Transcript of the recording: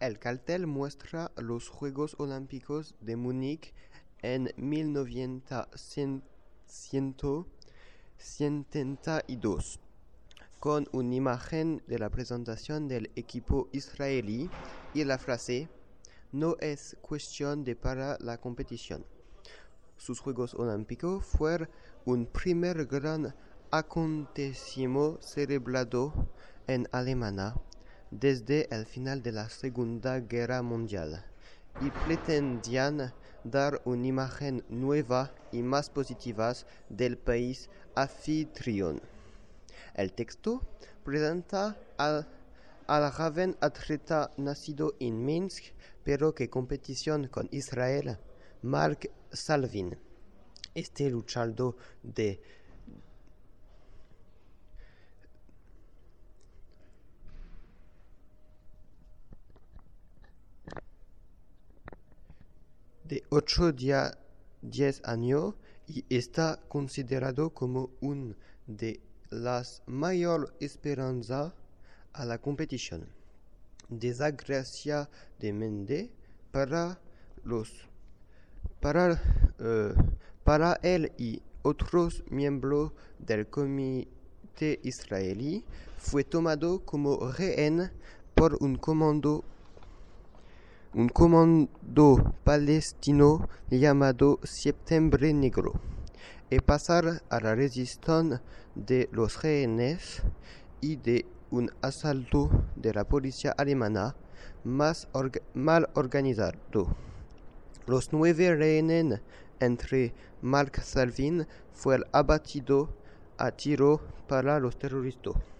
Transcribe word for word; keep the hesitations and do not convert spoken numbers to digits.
El cartel muestra los Juegos Olímpicos de Múnich en mil novecientos setenta y dos, con una imagen de la presentación del equipo israelí y la frase "No es cuestión de parar la competición". Sus Juegos Olímpicos fueron un primer gran acontecimiento celebrado en Alemania desde el final de la Segunda Guerra Mundial y pretendían dar una imagen nueva y más positiva del país anfitrión. El texto presenta al, al joven atleta nacido en Minsk, pero que competición con Israel, Mark Salvin. Este luchador de de ocho a diez años y está considerado como una de las mayores esperanzas a la competición. Desgraciadamente para los para, uh, para él y otros miembros del comité israelí fue tomado como rehén por un comando un comando palestino llamado Septiembre Negro, y pasar a la resistencia de los rehenes y de un asalto de la policía alemana más orga- mal organizado. Los nueve rehenes, entre Mark Salvin, fueron abatidos a tiro para los terroristas.